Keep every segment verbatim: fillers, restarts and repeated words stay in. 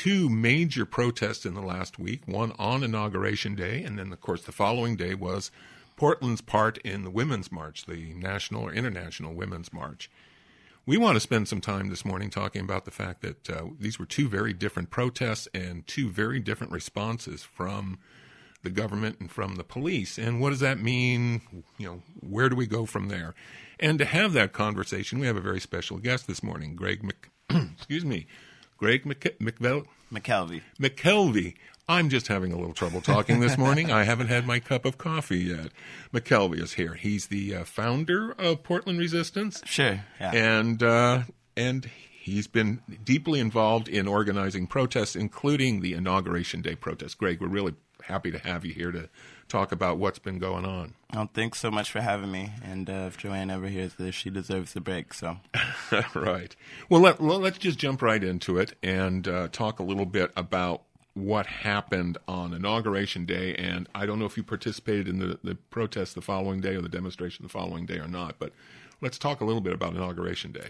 two major protests in the last week, one on Inauguration Day, and then, of course, the following day was Portland's part in the Women's March, the National or International Women's March. We want to spend some time this morning talking about the fact that uh, these were two very different protests and two very different responses from the government and from the police. And what does that mean? You know, where do we go from there? And to have that conversation, we have a very special guest this morning, Greg Mc, excuse me, Greg Mc, McVel, McKelvey. McKelvey. I'm just having a little trouble talking this morning. I haven't had my cup of coffee yet. McKelvey is here. He's the uh, founder of Portland Resistance. Sure. Yeah. And uh, and he's been deeply involved in organizing protests, including the Inauguration Day protest. Greg, we're really happy to have you here to talk about what's been going on. Well, thanks so much for having me. And uh, if Joanne ever hears this, she deserves the break. So, right. Well, let, well, let's just jump right into it and uh, talk a little bit about what happened on Inauguration Day. And I don't know if you participated in the, the protest the following day or the demonstration the following day or not, but let's talk a little bit about Inauguration Day.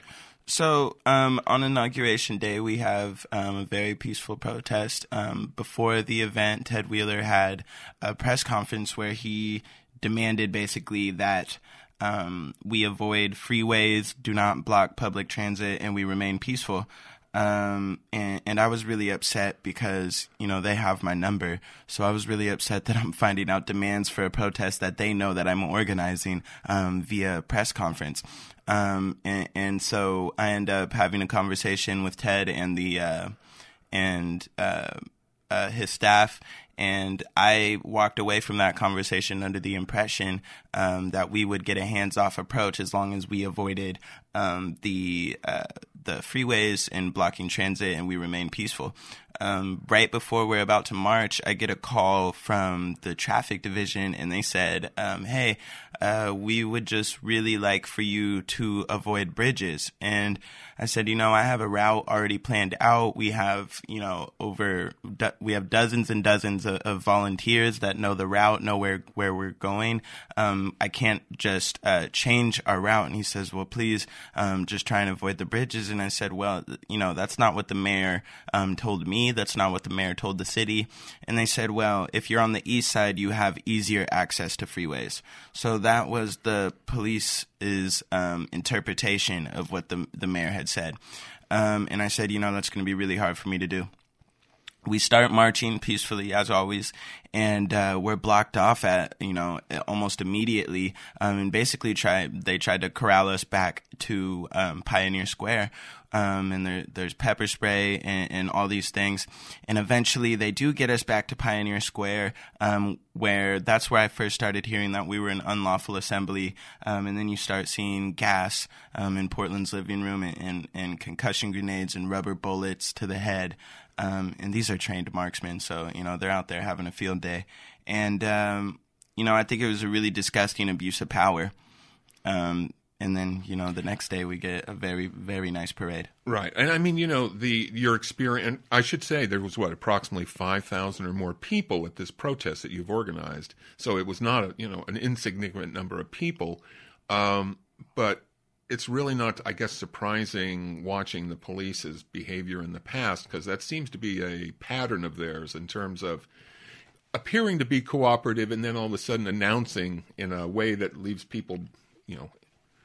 So um, on Inauguration Day, we have um, a very peaceful protest. Um, before the event, Ted Wheeler had a press conference where he demanded basically that um, we avoid freeways, do not block public transit, and we remain peaceful. Um, and, and I was really upset because, you know, they have my number. So I was really upset that I'm finding out demands for a protest that they know that I'm organizing um, via press conference. Um, and, and so I end up having a conversation with Ted and the, uh, and, uh, uh, his staff. And I walked away from that conversation under the impression, um, that we would get a hands-off approach as long as we avoided, um, the, uh, the freeways and blocking transit and we remain peaceful. Um, right before we're about to march, I get a call from the traffic division and they said, um, hey, uh, we would just really like for you to avoid bridges. And I said, you know, I have a route already planned out. We have, you know, over, do- we have dozens and dozens of, of volunteers that know the route, know where, where we're going. Um, I can't just, uh, change our route. And he says, well, please, um, just try and avoid the bridges. And I said, well, you know, that's not what the mayor, um, told me. That's not what the mayor told the city. And they said, well, if you're on the east side, you have easier access to freeways. So that was the police's um, interpretation of what the the mayor had said. Um, and I said, you know, that's going to be really hard for me to do. We start marching peacefully, as always, and uh, we're blocked off at, you know, almost immediately. Um, and basically, try they tried to corral us back to um, Pioneer Square. Um, and there, there's pepper spray and, and all these things. And eventually they do get us back to Pioneer Square, um, where that's where I first started hearing that we were an unlawful assembly. Um, and then you start seeing gas um, in Portland's living room and, and, and concussion grenades and rubber bullets to the head. Um, and these are trained marksmen, so, you know, they're out there having a field day. And, um, you know, I think it was a really disgusting abuse of power. Um And then, you know, the next day we get a very, very nice parade. Right. And I mean, you know, the your experience, I should say there was, what, approximately five thousand or more people at this protest that you've organized. So it was not, a you know, an insignificant number of people. Um, but it's really not, I guess, surprising watching the police's behavior in the past, because that seems to be a pattern of theirs in terms of appearing to be cooperative and then all of a sudden announcing in a way that leaves people, you know,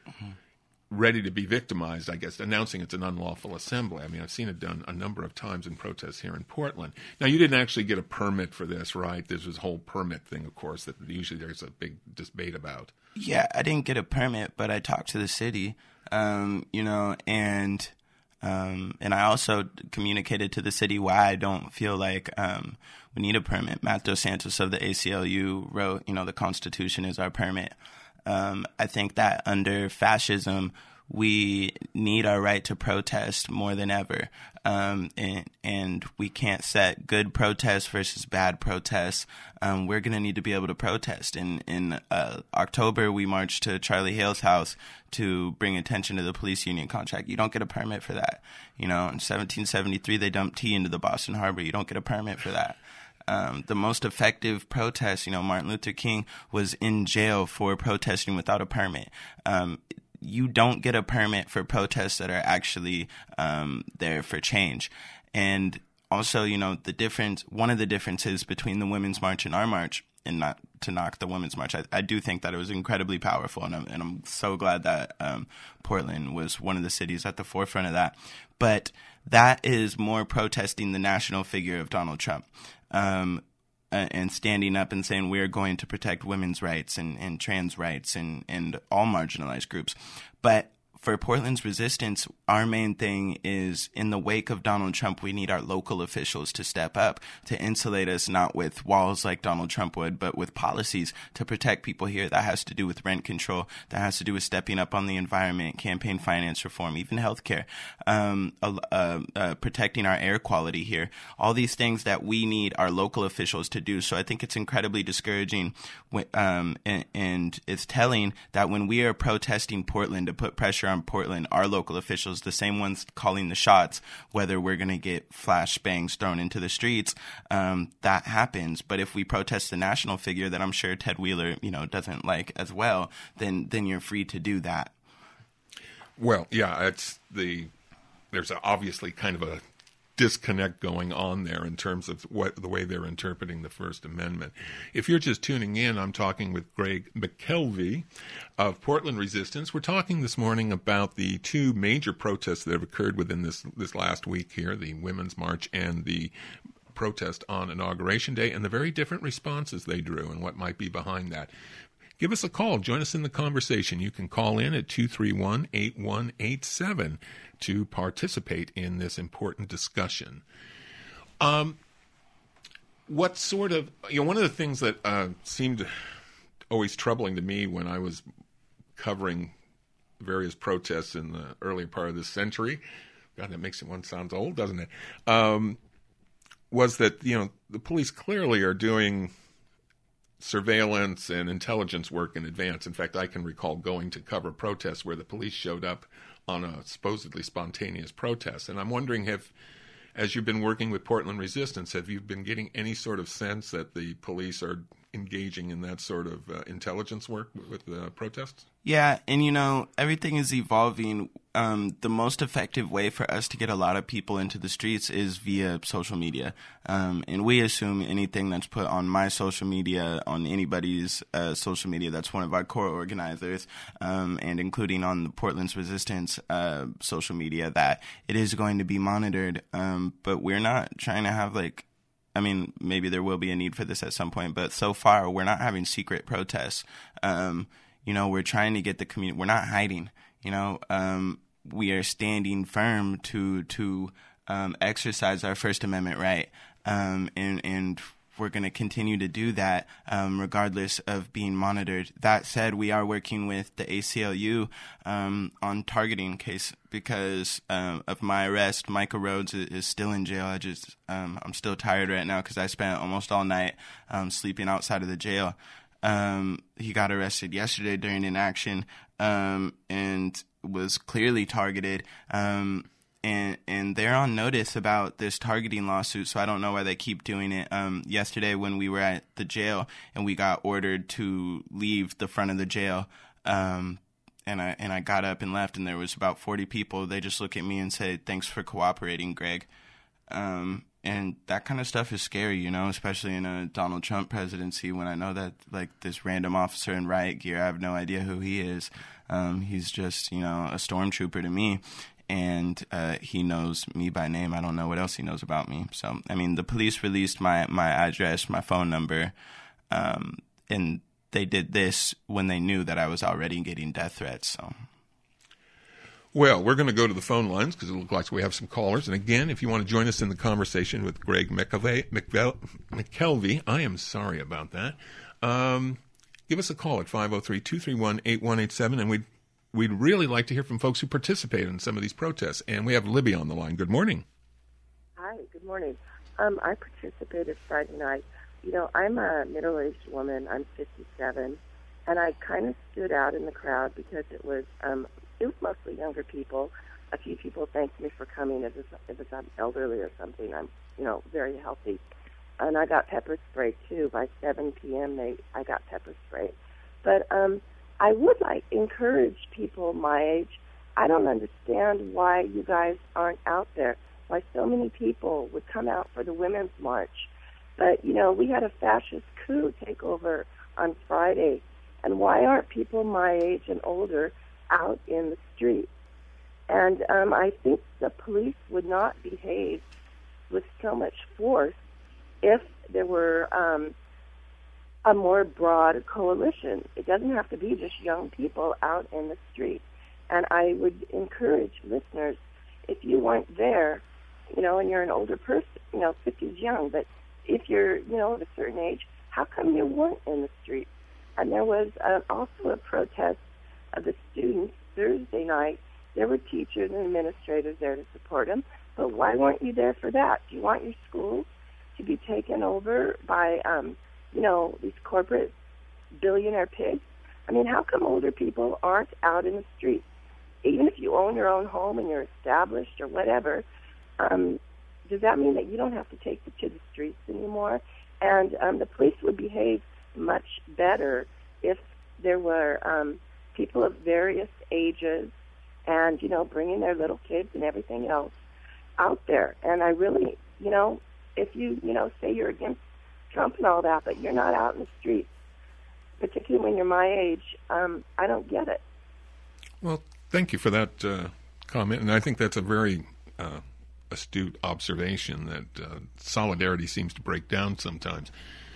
ready to be victimized, I guess, announcing it's an unlawful assembly. I mean, I've seen it done a number of times in protests here in Portland. Now, you didn't actually get a permit for this, right? There's this whole permit thing, of course, that usually there's a big debate about. Yeah, I didn't get a permit, but I talked to the city, um, you know, and um, and I also communicated to the city why I don't feel like um, we need a permit. Matt Dos Santos of the A C L U wrote, you know, the Constitution is our permit. Um, I think that under fascism, we need our right to protest more than ever. Um, and, and we can't set good protests versus bad protests. Um, we're going to need to be able to protest. In, in uh, October, we marched to Charlie Hale's house to bring attention to the police union contract. You don't get a permit for that. You know, in seventeen seventy-three, they dumped tea into the Boston Harbor. You don't get a permit for that. Um, the most effective protests, you know, Martin Luther King was in jail for protesting without a permit. Um, you don't get a permit for protests that are actually um, there for change. And also, you know, the difference, one of the differences between the Women's March and our march, and not to knock the Women's March, I, I do think that it was incredibly powerful, and I'm, and I'm so glad that um, Portland was one of the cities at the forefront of that. But that is more protesting the national figure of Donald Trump, um, and standing up and saying we're going to protect women's rights and, and trans rights and, and all marginalized groups. But for Portland's resistance, our main thing is, in the wake of Donald Trump, we need our local officials to step up, to insulate us, not with walls like Donald Trump would, but with policies to protect people here. That has to do with rent control. That has to do with stepping up on the environment, campaign finance reform, even healthcare, um, uh, uh, protecting our air quality here. All these things that we need our local officials to do. So I think it's incredibly discouraging, um, and, and it's telling that when we are protesting Portland to put pressure on Portland, our local officials, the same ones calling the shots, whether we're going to get flashbangs thrown into the streets, um, that happens. But if we protest the national figure that I'm sure Ted Wheeler, you know, doesn't like as well, then then you're free to do that. Well, yeah, it's the there's obviously kind of a disconnect going on there in terms of what the way they're interpreting the First Amendment. If you're just tuning in, I'm talking with Greg McKelvey of Portland Resistance. We're talking this morning about the two major protests that have occurred within this this last week here, the Women's March and the protest on Inauguration Day, and the very different responses they drew and what might be behind that. Give us a call. Join us in the conversation. You can call in at two three one, eight one eight seven to participate in this important discussion. Um, what sort of, you know, one of the things that uh, seemed always troubling to me when I was covering various protests in the earlier part of this century, God, that makes one sound old, doesn't it? Um, was that, you know, the police clearly are doing surveillance and intelligence work in advance. In fact, I can recall going to cover protests where the police showed up on a supposedly spontaneous protest. And I'm wondering if, as you've been working with Portland Resistance, have you been getting any sort of sense that the police are engaging in that sort of uh, intelligence work with the uh, protests? Yeah, and you know, everything is evolving. Um, the most effective way for us to get a lot of people into the streets is via social media. Um, and we assume anything that's put on my social media, on anybody's uh, social media that's one of our core organizers, um, and including on the Portland's Resistance uh, social media, that it is going to be monitored. Um, but we're not trying to have like, I mean, maybe there will be a need for this at some point, but so far we're not having secret protests. Um, you know, we're trying to get the community, we're not hiding, you know, um, we are standing firm to, to, um, exercise our First Amendment right. Um, and, and we're going to continue to do that, um, regardless of being monitored. That said, we are working with the A C L U, um, on targeting case because, um, of my arrest. Michael Rhodes is, is still in jail. I just, um, I'm still tired right now because I spent almost all night, um, sleeping outside of the jail. Um, he got arrested yesterday during an action, um, and was clearly targeted. Um, and, and they're on notice about this targeting lawsuit, so I don't know why they keep doing it. Um, yesterday when we were at the jail and we got ordered to leave the front of the jail, um, and I, and I got up and left, and there was about forty people. They just look at me and say, "Thanks for cooperating, Greg." Um, And that kind of stuff is scary, you know, especially in a Donald Trump presidency when I know that, like, this random officer in riot gear, I have no idea who he is. Um, he's just, you know, a stormtrooper to me, and uh, he knows me by name. I don't know what else he knows about me. So, I mean, the police released my, my address, my phone number, um, and they did this when they knew that I was already getting death threats, so... Well, we're going to go to the phone lines because it looks like we have some callers. And again, if you want to join us in the conversation with Greg McKelvey, McKelvey I am sorry about that. Um, give us a call at five oh three, two three one, eight one eight seven. And we'd, we'd really like to hear from folks who participate in some of these protests. And we have Libby on the line. Good morning. Hi, good morning. Um, I participated Friday night. You know, I'm a middle-aged woman. I'm fifty-seven. And I kind of stood out in the crowd because it was... Um, It was mostly younger people. A few people thanked me for coming as if I'm elderly or something. I'm, you know, very healthy. And I got pepper spray, too. By seven p.m., they, I got pepper spray. But um, I would like encourage people my age. I don't understand why you guys aren't out there. why so many people would come out for the Women's March. But, you know, we had a fascist coup take over on Friday. And why aren't people my age and older out in the streets? And um, I think the police would not behave with so much force if there were um, a more broad coalition. It doesn't have to be just young people out in the street. And I would encourage listeners, if you weren't there, you know, and you're an older person, you know, fifty is young, but if you're, you know, of a certain age, how come you weren't in the street? And there was uh, also a protest of the students Thursday night. There were teachers and administrators there to support them, but why weren't you there for that? Do you want your schools to be taken over by, um, you know, these corporate billionaire pigs? I mean, how come older people aren't out in the streets? Even if you own your own home and you're established or whatever, um, does that mean that you don't have to take it to the streets anymore? And um, the police would behave much better if there were um, people of various ages and, you know, bringing their little kids and everything else out there. And I really, you know, if you, you know, say you're against Trump and all that, but you're not out in the streets, particularly when you're my age, um, I don't get it. Well, thank you for that uh, comment. And I think that's a very uh, astute observation that uh, solidarity seems to break down sometimes.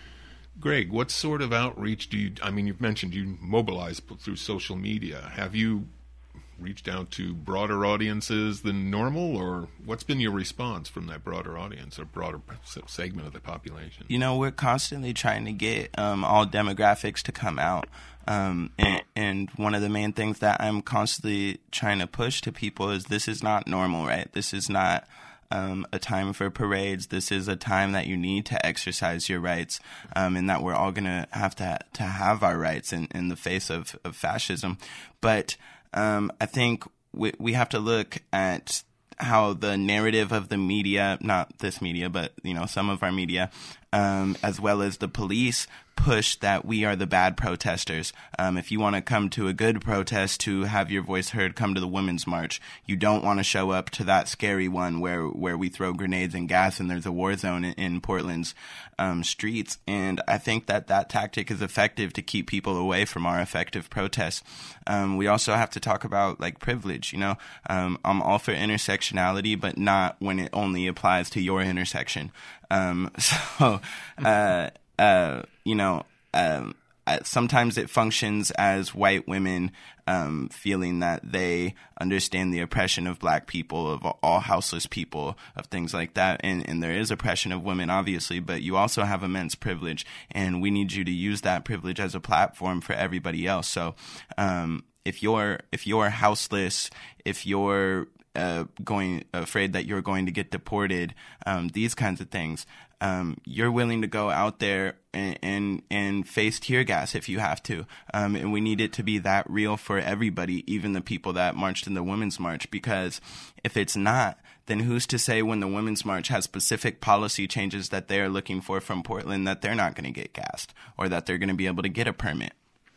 Greg, what sort of outreach do you, I mean, you've mentioned you mobilize through social media. Have you reached out to broader audiences than normal, or what's been your response from that broader audience or broader segment of the population? You know, we're constantly trying to get um, all demographics to come out. Um, and, and one of the main things that I'm constantly trying to push to people is this is not normal, right? This is not um, a time for parades. This is a time that you need to exercise your rights, um, and that we're all going to have to to have our rights in, in the face of, of fascism. But um, I think we, we have to look at how the narrative of the media, not this media, but, you know, some of our media, um, as well as the police, push that we are the bad protesters. Um, if you want to come to a good protest to have your voice heard, come to the Women's March. You don't want to show up to that scary one where, where we throw grenades and gas and there's a war zone in, in Portland's um, streets. And I think that that tactic is effective to keep people away from our effective protests. Um, we also have to talk about, like, privilege. You know, um, I'm all for intersectionality, but not when it only applies to your intersection. Um, so, uh, uh, you know, um, uh, sometimes it functions as white women um, feeling that they understand the oppression of black people, of all houseless people, of things like that. And, and there is oppression of women, obviously, but you also have immense privilege, and we need you to use that privilege as a platform for everybody else. So um, if you're if you're houseless, if you're Uh, going afraid that you're going to get deported, um, these kinds of things. Um, you're willing to go out there and, and and face tear gas if you have to. Um, and we need it to be that real for everybody, even the people that marched in the Women's March. Because if it's not, then who's to say when the Women's March has specific policy changes that they're looking for from Portland that they're not going to get gassed or that they're going to be able to get a permit?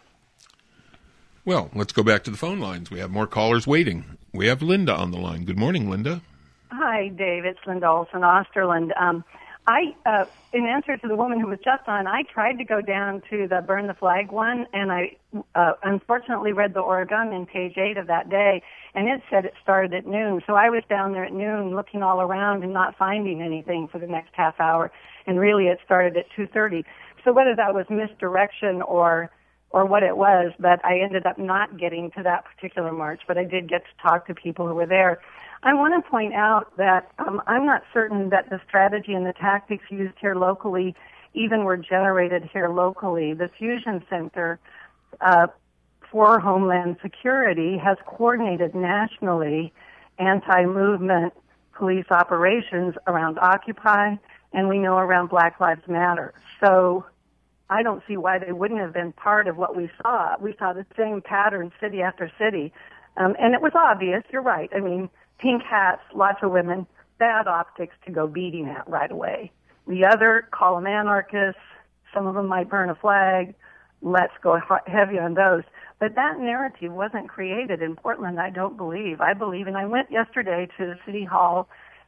Well, let's go back to the phone lines. We have more callers waiting. We have Linda on the line. Good morning, Linda. Hi, Dave. It's Linda Olson, Osterland. Um, I, uh, in answer to the woman who was just on, I tried to go down to the Burn the Flag one, and I uh, unfortunately read the Oregon in page eight of that day, and it said it started at noon. So I was down there at noon looking all around and not finding anything for the next half hour, and really it started at two thirty. So whether that was misdirection or or what it was, but I ended up not getting to that particular march, but I did get to talk to people who were there. I want to point out that um, I'm not certain that the strategy and the tactics used here locally even were generated here locally. The Fusion Center uh, for Homeland Security has coordinated nationally anti-movement police operations around Occupy, and we know around Black Lives Matter. So I don't see why they wouldn't have been part of what we saw. We saw the same pattern city after city. Um, and it was obvious, you're right. I mean, pink hats, lots of women, bad optics to go beating at right away. The other, call them anarchists, some of them might burn a flag, let's go heavy on those. But that narrative wasn't created in Portland, I don't believe. I believe, and I went yesterday to the City Hall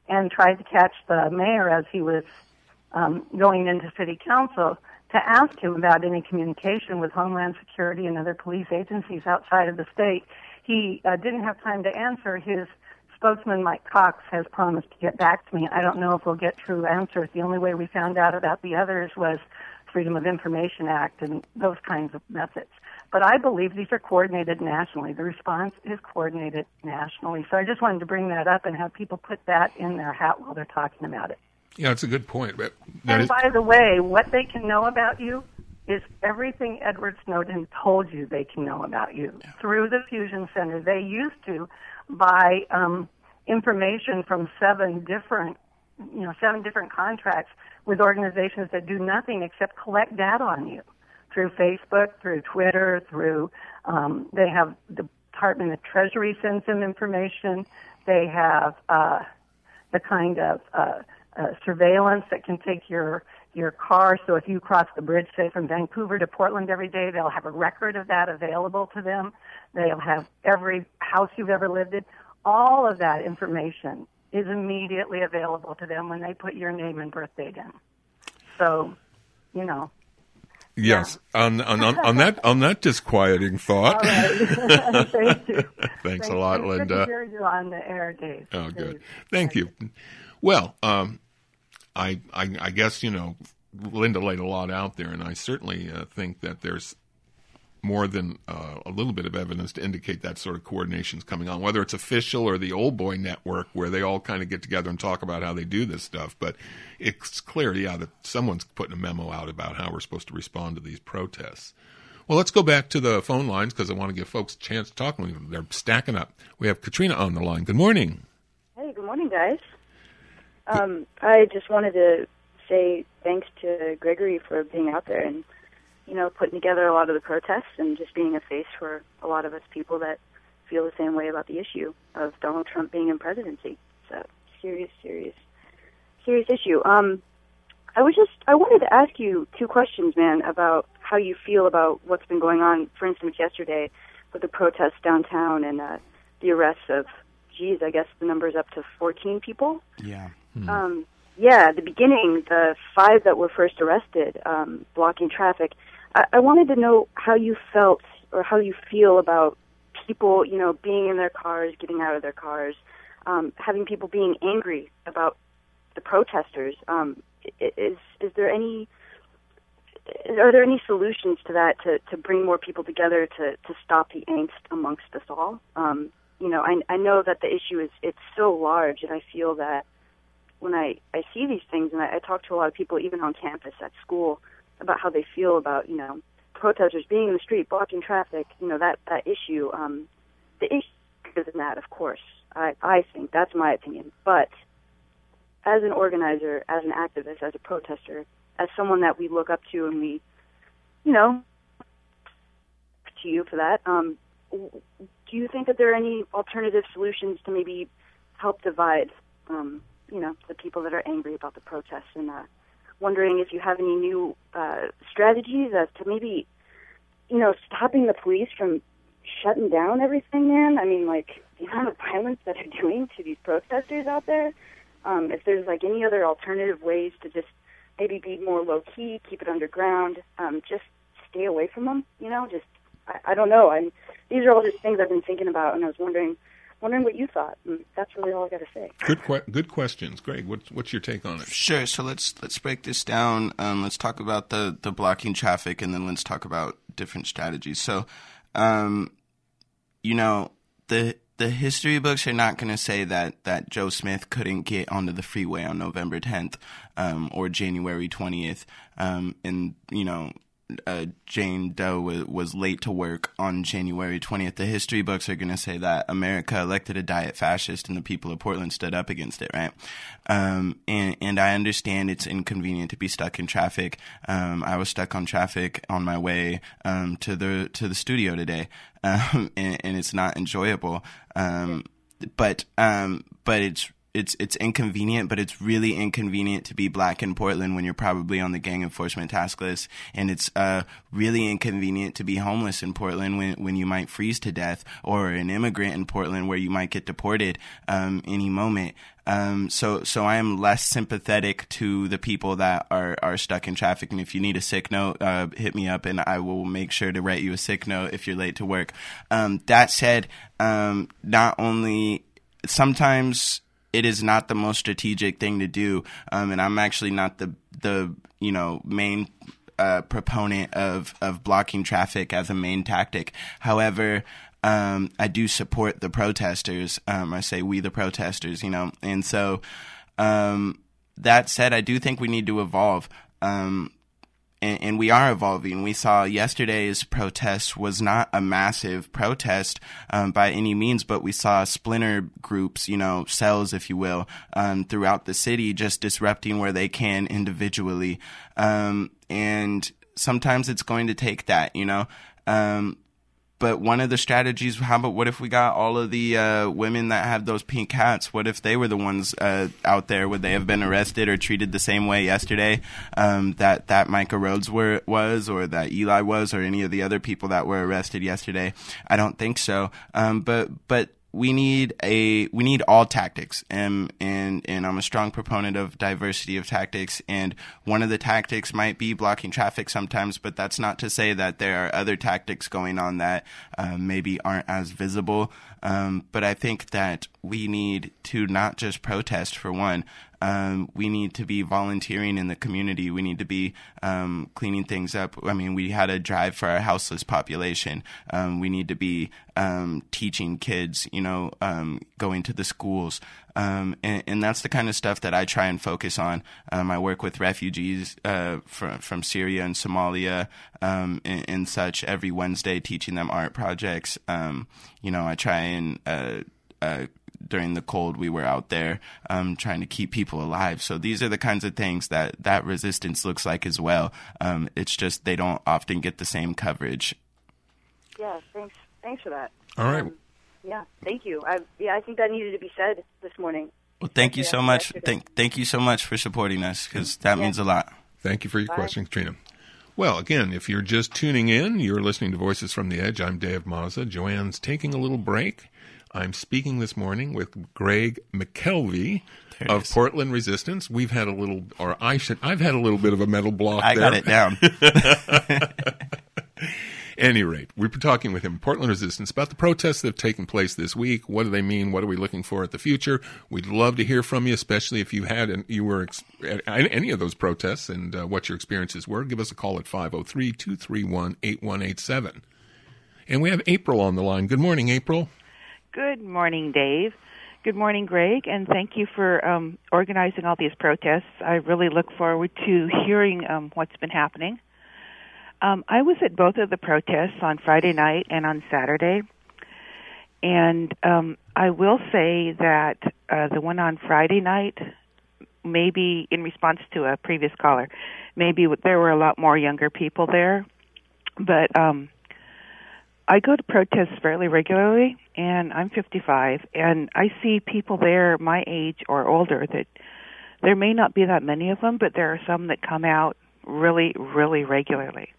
and tried to catch the mayor as he was um, going into city council to ask him about any communication with Homeland Security and other police agencies outside of the state. He uh, didn't have time to answer. His spokesman, Mike Cox, has promised to get back to me. I don't know if we'll get true answers. The only way we found out about the others was Freedom of Information Act and those kinds of methods. But I believe these are coordinated nationally. The response is coordinated nationally. So I just wanted to bring that up and have people put that in their hat while they're talking about it. Yeah, it's a good point. But and is... by the way, what they can know about you is everything Edward Snowden told you they can know about you. Yeah. Through the Fusion Center, they used to buy um, information from seven different, you know, seven different contracts with organizations that do nothing except collect data on you through Facebook, through Twitter, through, um, they have the Department of Treasury sends them information. They have uh, the kind of uh, uh, surveillance that can take your your car. So if you cross the bridge, say from Vancouver to Portland every day, they'll have a record of that available to them. They'll have every house you've ever lived in. All of that information is immediately available to them when they put your name and birth date in. So, you know. Yes, yeah. on, on on that on that disquieting thought. All right. Thank you. Thanks Thank a lot, you. Linda. Good to hear you on the air, Dave. Oh, good. Thank you. Well, um, I, I I guess you know Linda laid a lot out there, and I certainly uh, think that there's more than uh, a little bit of evidence to indicate that sort of coordination is coming on, whether it's official or the Old Boy Network, where they all kind of get together and talk about how they do this stuff. But it's clear, yeah, that someone's putting a memo out about how we're supposed to respond to these protests. Well, let's go back to the phone lines because I want to give folks a chance to talk. They're stacking up. We have Katrina on the line. Good morning. Hey, good morning, guys. Um, I just wanted to say thanks to Gregory for being out there and you know, putting together a lot of the protests and just being a face for a lot of us people that feel the same way about the issue of Donald Trump being in presidency. It's a serious, serious, serious issue. Um, I was just, I wanted to ask you two questions, man, about how you feel about what's been going on, for instance, yesterday with the protests downtown and uh, the arrests of, geez, I guess the number's up to fourteen people. Yeah. Hmm. Um, yeah, at the beginning, the five that were first arrested, um, blocking traffic, I wanted to know how you felt or how you feel about people, you know, being in their cars, getting out of their cars, um, having people being angry about the protesters. Um, is is there any are there any solutions to that to, to bring more people together to, to stop the angst amongst us all? Um, you know, I, I know that the issue is it's so large, and I feel that when I, I see these things, and I, I talk to a lot of people, even on campus at school, about how they feel about, you know, protesters being in the street, blocking traffic, you know, that, that issue. Um, the issue is bigger than that, of course. I, I think that's my opinion. But as an organizer, as an activist, as a protester, as someone that we look up to and we, you know, to you for that, um, do you think that there are any alternative solutions to maybe help divide, um, you know, the people that are angry about the protests and, uh, wondering if you have any new uh, strategies as to maybe, you know, stopping the police from shutting down everything, man. I mean, like, the amount of violence that they're doing to these protesters out there. Um, if there's, like, any other alternative ways to just maybe be more low-key, keep it underground, um, just stay away from them, you know, just, I, I don't know. I'm, these are all just things I've been thinking about, and I was wondering wondering what you thought. And that's really all I got to say. Good, que- good questions, Greg. What's what's your take on it? Sure. So let's let's break this down. Um, let's talk about the the blocking traffic, and then let's talk about different strategies. So, um, you know, the the history books are not going to say that that Joe Smith couldn't get onto the freeway on November tenth um, or January twentieth, um, and you know. Uh, Jane Doe was, was late to work on January twentieth. The history books are going to say that America elected a diet fascist and the people of Portland stood up against it, right? Um, and, and I understand it's inconvenient to be stuck in traffic. Um, I was stuck on traffic on my way um, to the to the studio today, um, and, and it's not enjoyable. Um, but um, but it's It's it's inconvenient, but it's really inconvenient to be black in Portland when you're probably on the gang enforcement task list. And it's uh, really inconvenient to be homeless in Portland when, when you might freeze to death, or an immigrant in Portland where you might get deported um, any moment. Um, so, so I am less sympathetic to the people that are, are stuck in traffic. And if you need a sick note, uh, hit me up and I will make sure to write you a sick note if you're late to work. Um, that said, um, not only sometimes it is not the most strategic thing to do. Um, and I'm actually not the, the, you know, main, uh, proponent of, of blocking traffic as a main tactic. However, Um, I do support the protesters. Um, I say we the protesters, you know. And so um, that said, I do think we need to evolve. Um, and, and we are evolving. We saw yesterday's protest was not a massive protest um, by any means, but we saw splinter groups, you know, cells, if you will, um, throughout the city just disrupting where they can individually. Um, and sometimes it's going to take that, you know. Um, But one of the strategies, how about what if we got all of the uh, women that have those pink hats? What if they were the ones uh, out there? Would they have been arrested or treated the same way yesterday um, that, that Micah Rhodes were, was or that Eli was or any of the other people that were arrested yesterday? I don't think so. Um, but but we need a we need all tactics, and and and I'm a strong proponent of diversity of tactics. And one of the tactics might be blocking traffic sometimes, but that's not to say that there are other tactics going on that uh, maybe aren't as visible. Um, but I think that we need to not just protest for one. Um, we need to be volunteering in the community. We need to be um, cleaning things up. I mean, we had a drive for our houseless population. Um, we need to be um, teaching kids, you know, um, going to the schools. Um, and, and that's the kind of stuff that I try and focus on. Um, I work with refugees uh, from, from Syria and Somalia um, and, and such every Wednesday, teaching them art projects. Um, you know, I try and uh, uh, during the cold, we were out there um, trying to keep people alive. So these are the kinds of things that that resistance looks like as well. Um, it's just they don't often get the same coverage. Yeah, thanks. Thanks for that. All right. Um, yeah, thank you. I yeah, I think that needed to be said this morning. Well, thank you so much. Thank thank you so much for supporting us, because that yeah. means a lot. Thank you for your Bye. question, Katrina. Well, again, if you're just tuning in, you're listening to Voices from the Edge. I'm Dave Mazza. Joanne's taking a little break. I'm speaking this morning with Greg McKelvey of is. Portland Resistance. We've had a little, or I should, I've had a little bit of a mental block I there. got it down. Any rate, we were talking with him, Portland Resistance, about the protests that have taken place this week. What do they mean? What are we looking for at the future? We'd love to hear from you, especially if you had and you were at any of those protests and uh, what your experiences were. Give us a call at five oh three, two three one, eight one eight seven. And we have April on the line. Good morning, April. Good morning, Dave. Good morning, Greg, and thank you for um, organizing all these protests. I really look forward to hearing um, what's been happening. Um, I was at both of the protests on Friday night and on Saturday, and um, I will say that uh, the one on Friday night, maybe in response to a previous caller, maybe there were a lot more younger people there, but um, I go to protests fairly regularly, and I'm fifty-five, and I see people there my age or older that there may not be that many of them, but there are some that come out really, really regularly.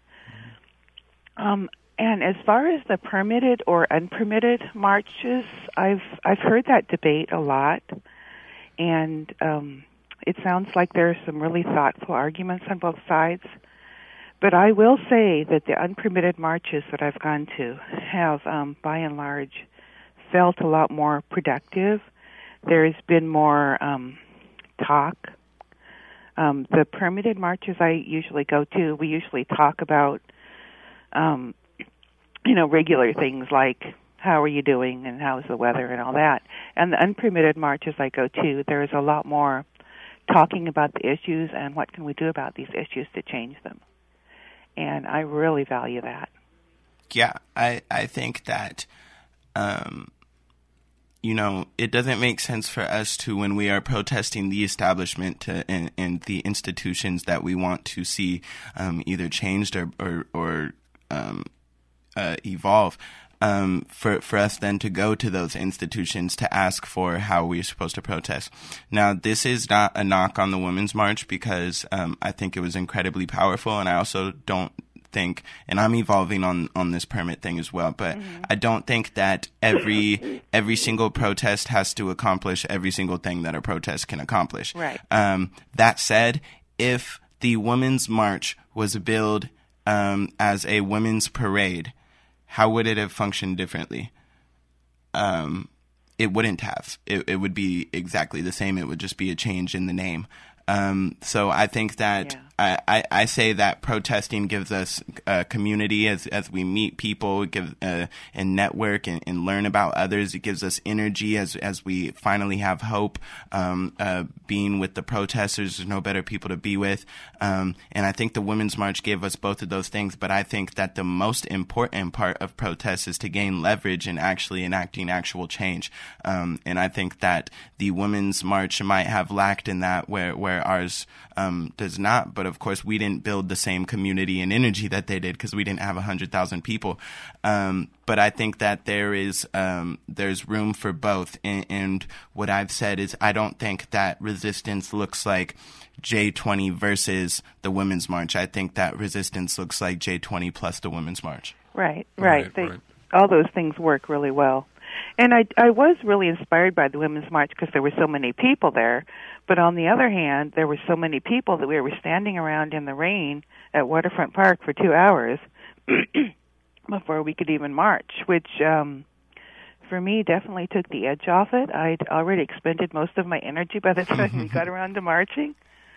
Um, and as far as the permitted or unpermitted marches, I've I've heard that debate a lot, and um, it sounds like there are some really thoughtful arguments on both sides. But I will say that the unpermitted marches that I've gone to have, um, by and large, felt a lot more productive. There's been more um, talk. Um, the permitted marches I usually go to, we usually talk about, um, you know, regular things like how are you doing and how's the weather and all that. And the unpermitted marches I go to, there is a lot more talking about the issues and what can we do about these issues to change them. And I really value that. Yeah, I, I think that, um, you know, it doesn't make sense for us to, when we are protesting the establishment to, and, and the institutions that we want to see um, either changed or, or, or um, uh, evolve, um, for, for us then to go to those institutions to ask for how we're supposed to protest. Now, this is not a knock on the Women's March because um, I think it was incredibly powerful, and I also don't think, and I'm evolving on, on this permit thing as well, but mm-hmm. I don't think that every every single protest has to accomplish every single thing that a protest can accomplish. Right. Um, that said, if the Women's March was billed um, as a women's parade, how would it have functioned differently? Um, it wouldn't have. It, it would be exactly the same. It would just be a change in the name. Um, so I think that yeah. I, I, I say that protesting gives us a community as, as we meet people, give, uh, and network and, and learn about others. It gives us energy as, as we finally have hope. Um, uh, being with the protesters, there's no better people to be with. Um, and I think the Women's March gave us both of those things. But I think that the most important part of protests is to gain leverage and actually enacting actual change. Um, and I think that the Women's March might have lacked in that where, where ours um, does not. But of course, we didn't build the same community and energy that they did because we didn't have one hundred thousand people. Um, but I think that there is um, there's room for both. And, and what I've said is I don't think that resistance looks like J twenty versus the Women's March. I think that resistance looks like J twenty plus the Women's March. Right, right. right, they, right. All those things work really well. And I, I was really inspired by the Women's March because there were so many people there. But on the other hand, there were so many people that we were standing around in the rain at Waterfront Park for two hours before we could even march, which um, for me definitely took the edge off it. I'd already expended most of my energy by the time we got around to marching.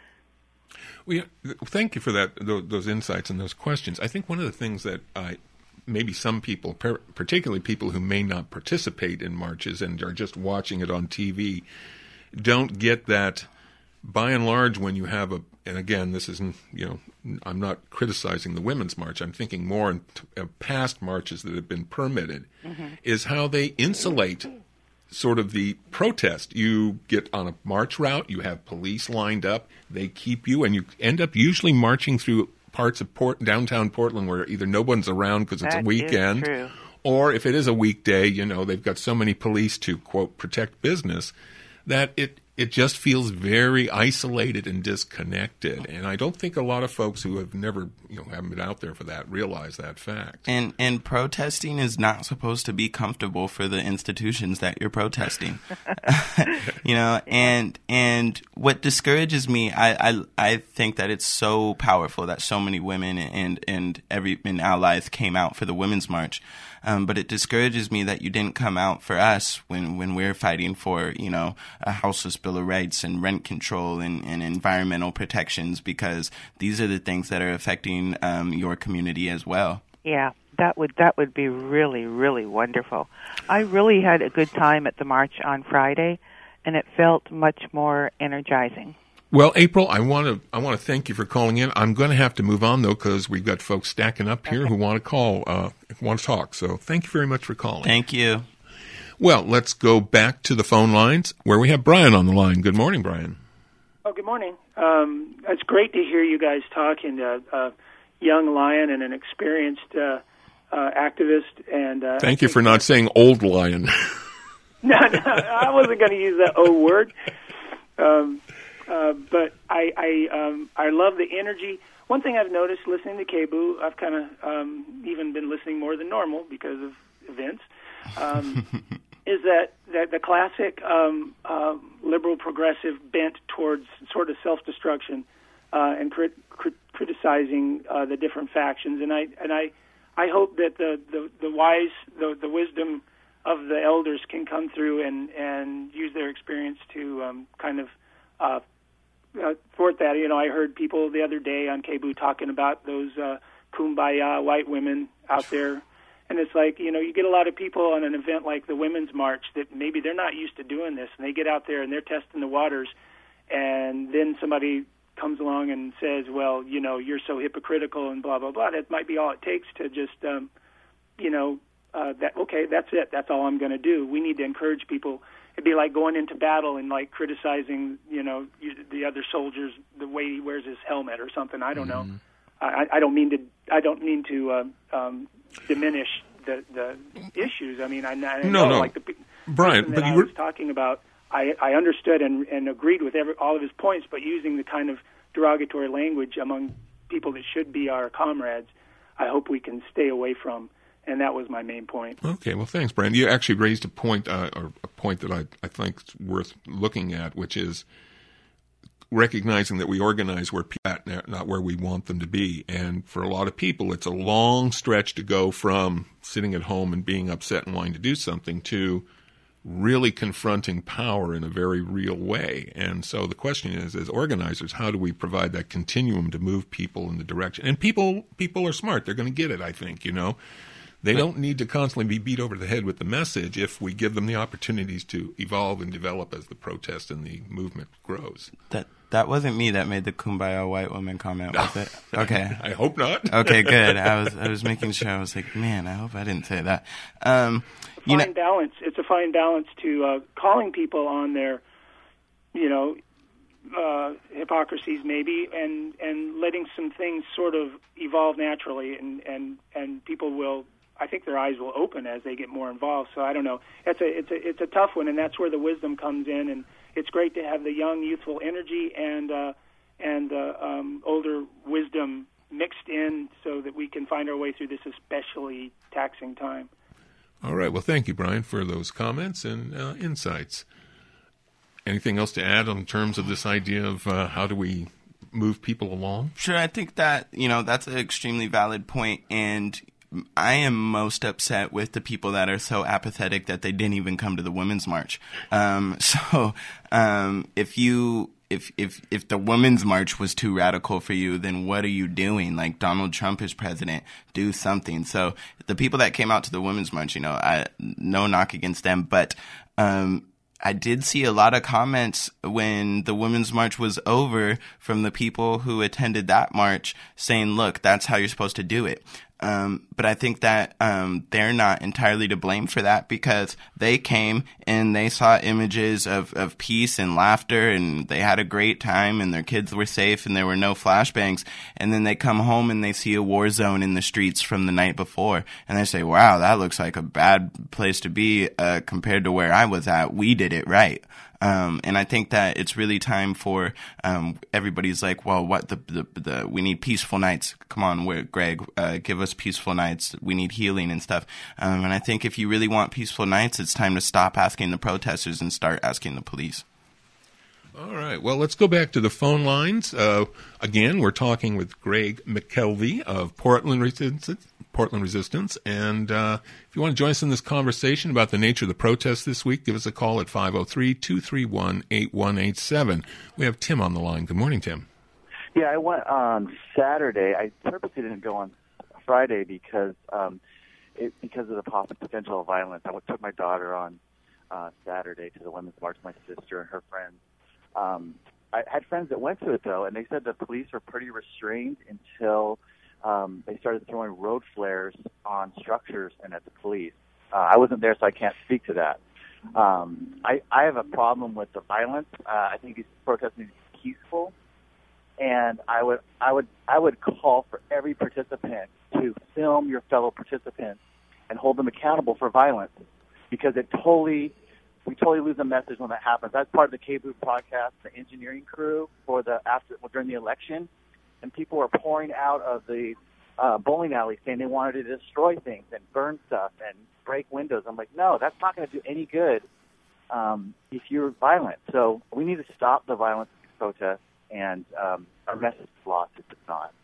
Well, yeah, thank you for that. Those, those insights and those questions. I think one of the things that I maybe some people, particularly people who may not participate in marches and are just watching it on T V, don't get that. By and large, when you have a, and again, this isn't, you know, I'm not criticizing the Women's March. I'm thinking more in t- past marches that have been permitted, mm-hmm. is how they insulate sort of the protest. You get on a march route, you have police lined up, they keep you, and you end up usually marching through parts of Port, downtown Portland where either no one's around because it's that a weekend, is true. Or if it is a weekday, you know, they've got so many police to, quote, protect business, that it it just feels very isolated and disconnected. And I don't think a lot of folks who have never, you know, haven't been out there for that realize that fact. And and protesting is not supposed to be comfortable for the institutions that you're protesting. You know, and and what discourages me, I, I I think that it's so powerful that so many women and and every and allies came out for the Women's March. Um, but it discourages me that you didn't come out for us when, when we're fighting for, you know, a houseless bill of rights and rent control and, and environmental protections, because these are the things that are affecting um, your community as well. Yeah, that would that would be really, really wonderful. I really had a good time at the march on Friday, and it felt much more energizing. Well, April, I want to I want to thank you for calling in. I'm going to have to move on, though, because we've got folks stacking up here who want to call, uh, want to talk. So thank you very much for calling. Thank you. Well, let's go back to the phone lines where we have Brian on the line. Good morning, Brian. Oh, good morning. Um, it's great to hear you guys talking. Uh, a young lion and an experienced uh, uh, activist. And uh, thank you for not saying old lion. no, no, I wasn't going to use that O word. Um, Uh, but I I, um, I love the energy. One thing I've noticed listening to K B U, I've kind of um, even been listening more than normal because of events, um, is that, that the classic um, uh, liberal progressive bent towards sort of self-destruction uh, and crit- crit- criticizing uh, the different factions. And I and I, I hope that the, the, the wise, the, the wisdom of the elders can come through and, and use their experience to um, kind of uh, Uh, for that, you know, I heard people the other day on K B U talking about those uh, kumbaya white women out there. And it's like, you know, you get a lot of people on an event like the Women's March that maybe they're not used to doing this, and they get out there and they're testing the waters, and then somebody comes along and says, well, you know, you're so hypocritical and blah, blah, blah. That might be all it takes to just, um, you know, uh, that, okay, that's it. That's all I'm going to do. We need to encourage people. It'd be like going into battle and like criticizing, you know, the other soldiers, the way he wears his helmet or something. I don't mm-hmm. know. I, I don't mean to. I don't mean to uh, um, diminish the, the issues. I mean, I, I no, know no. like the Brian, that but I you were was talking about. I, I understood and, and agreed with every, all of his points, but using the kind of derogatory language among people that should be our comrades. I hope we can stay away from. And that was my main point. Okay, well, thanks, Brian. You actually raised a point, uh, or a point that I, I think is worth looking at, which is recognizing that we organize where people are at, not where we want them to be. And for a lot of people, it's a long stretch to go from sitting at home and being upset and wanting to do something to really confronting power in a very real way. And so the question is, as organizers, how do we provide that continuum to move people in the direction? And people people are smart. They're going to get it, I think, you know. They don't need to constantly be beat over the head with the message if we give them the opportunities to evolve and develop as the protest and the movement grows. That that wasn't me that made the Kumbaya white woman comment, was it? Okay. I hope not. Okay, good. I was I was making sure. I was like, man, I hope I didn't say that. Um, it's a fine you know, balance. It's a fine balance to uh, calling people on their, you know, uh, hypocrisies maybe, and, and letting some things sort of evolve naturally, and, and, and people will, I think their eyes will open as they get more involved. So I don't know. It's a it's a it's a tough one, and that's where the wisdom comes in. And it's great to have the young, youthful energy and uh, and uh, um, older wisdom mixed in, so that we can find our way through this especially taxing time. All right. Well, thank you, Brian, for those comments and uh, insights. Anything else to add in terms of this idea of uh, how do we move people along? Sure. I think that, you know, that's an extremely valid point, and I am most upset with the people that are so apathetic that they didn't even come to the Women's March. Um, so um, if you if if if the Women's March was too radical for you, then what are you doing? Like, Donald Trump is president, do something. So the people that came out to the Women's March, you know, I no knock against them, but um, I did see a lot of comments when the Women's March was over from the people who attended that march saying, look, that's how you're supposed to do it. Um, but I think that um, they're not entirely to blame for that, because they came and they saw images of, of peace and laughter, and they had a great time, and their kids were safe, and there were no flashbangs. And then they come home and they see a war zone in the streets from the night before, and they say, wow, that looks like a bad place to be uh, compared to where I was at. We did it right. Um, and I think that it's really time for um, everybody's like, well, what the, the the we need peaceful nights. Come on, where, Greg, uh, give us peaceful nights. We need healing and stuff. Um, and I think if you really want peaceful nights, it's time to stop asking the protesters and start asking the police. All right. Well, let's go back to the phone lines. Uh, again, we're talking with Greg McKelvey of Portland Resistance. Portland Resistance. And uh, if you want to join us in this conversation about the nature of the protest this week, give us a call at five oh three, two three one, eight one eight seven. We have Tim on the line. Good morning, Tim. Yeah, I went on Saturday. I purposely didn't go on Friday because um, it, because of the possible potential of violence. I took my daughter on uh, Saturday to the Women's March, my sister and her friends. Um, I had friends that went to it, though, and they said the police were pretty restrained until um, they started throwing road flares on structures and at the police. Uh, I wasn't there, so I can't speak to that. Um, I, I have a problem with the violence. Uh, I think these protests need to be peaceful, and I would, I would, I would call for every participant to film your fellow participants and hold them accountable for violence, because it totally. We totally lose the message when that happens. That's part of the K B O O podcast, the engineering crew for the after well, during the election, and people were pouring out of the uh, bowling alley saying they wanted to destroy things and burn stuff and break windows. I'm like, no, that's not going to do any good um, if you're violent. So we need to stop the violence of these protests, and um, our message is lost if it's not.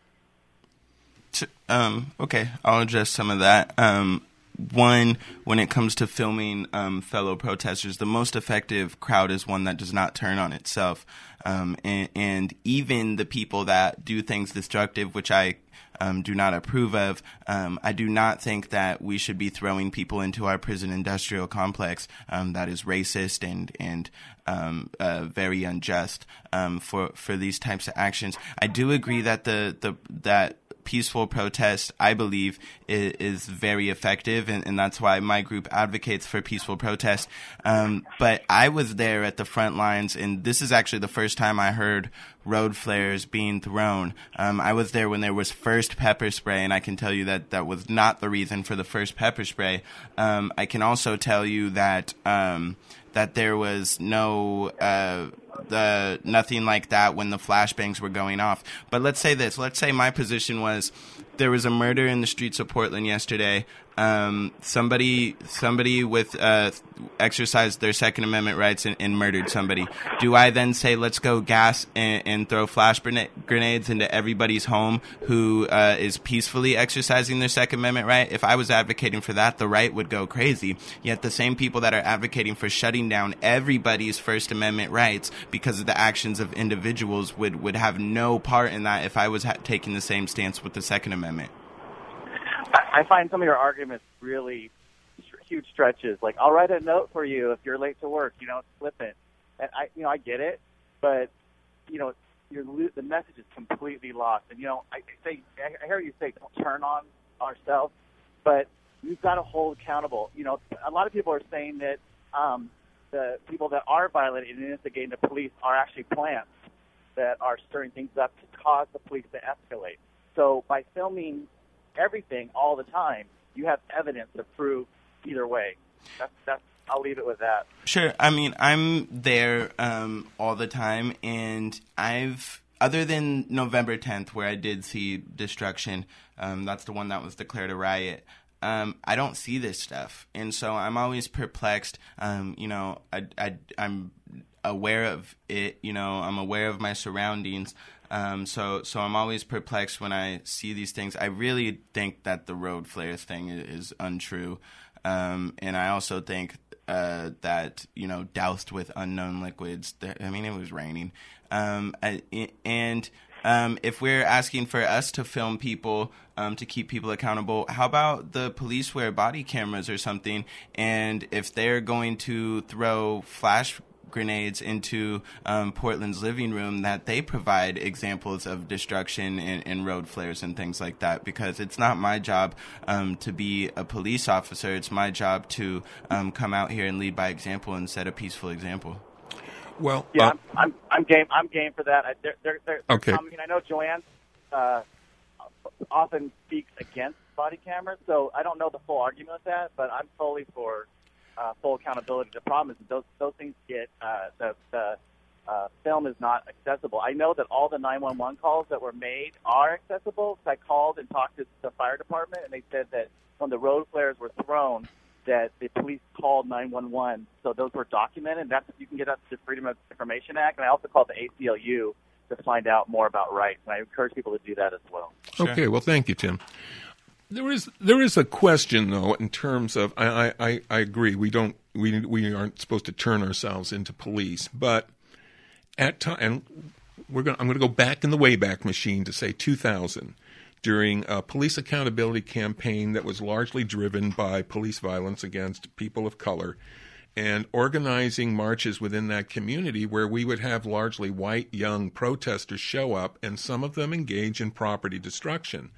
Um, okay, I'll address some of that. Um, One, when it comes to filming um, fellow protesters, the most effective crowd is one that does not turn on itself. Um, and, and even the people that do things destructive, which I um, do not approve of, um, I do not think that we should be throwing people into our prison industrial complex um, that is racist and and um, uh, very unjust um, for for these types of actions. I do agree that the the that. peaceful protest, I believe, is, is very effective, and, and that's why my group advocates for peaceful protest. Um, but I was there at the front lines, and this is actually the first time I heard road flares being thrown. Um, I was there when there was first pepper spray, and I can tell you that that was not the reason for the first pepper spray. Um, I can also tell you that um, that there was no uh, the nothing like that when the flashbangs were going off. But let's say this. Let's say my position was there was a murder in the streets of Portland yesterday. Um, somebody somebody with uh, exercised their Second Amendment rights and, and murdered somebody. Do I then say let's go gas and, and throw flash grenades into everybody's home who uh, is peacefully exercising their Second Amendment right? If I was advocating for that, the right would go crazy. Yet the same people that are advocating for shutting down everybody's First Amendment rights because of the actions of individuals would, would have no part in that if I was ha- taking the same stance with the Second Amendment. I find some of your arguments really huge stretches. Like, I'll write a note for you if you're late to work. You know, slip it. And I, you know, I get it, but you know, you're, the message is completely lost. And you know, I say, I hear you say, don't turn on ourselves, but we've got to hold accountable. You know, a lot of people are saying that um, the people that are violating and instigating the police are actually plants that are stirring things up to cause the police to escalate. So by filming everything all the time, you have evidence to prove either way. That's, that's, I'll leave it with that. Sure. I mean, I'm there um, all the time, and I've, other than November tenth, where I did see destruction, um, that's the one that was declared a riot, um, I don't see this stuff. And so I'm always perplexed. Um, you know, I, I, I'm aware of it. You know, I'm aware of my surroundings. Um, so, so I'm always perplexed when I see these things. I really think that the road flare thing is, is untrue. Um, and I also think, uh, that, you know, doused with unknown liquids, I mean, it was raining. Um, I, and, um, if we're asking for us to film people, um, to keep people accountable, how about the police wear body cameras or something? And if they're going to throw flash grenades into um, Portland's living room, that they provide examples of destruction and, and road flares and things like that, because it's not my job um, to be a police officer. It's my job to um, come out here and lead by example and set a peaceful example. Well, yeah, uh, I'm, I'm I'm game. I'm game for that. I, they're, they're, they're, okay. I mean, I know Joanne uh, often speaks against body cameras, so I don't know the full argument of that, but I'm fully for Uh, full accountability. The problem is that those those things get uh, the the uh, film is not accessible. I know that all the nine one one calls that were made are accessible. So I called and talked to the fire department, and they said that when the road flares were thrown, that the police called nine one one. So those were documented. That's you can get up to the Freedom of Information Act, and I also called the A C L U to find out more about rights. And I encourage people to do that as well. Sure. Okay. Well, thank you, Tim. There is there is a question though in terms of I, I, I agree we don't we we aren't supposed to turn ourselves into police, but at time and we're going I'm going to go back in the Wayback Machine to say two thousand, during a police accountability campaign that was largely driven by police violence against people of color, and organizing marches within that community where we would have largely white young protesters show up, and some of them engage in property destruction.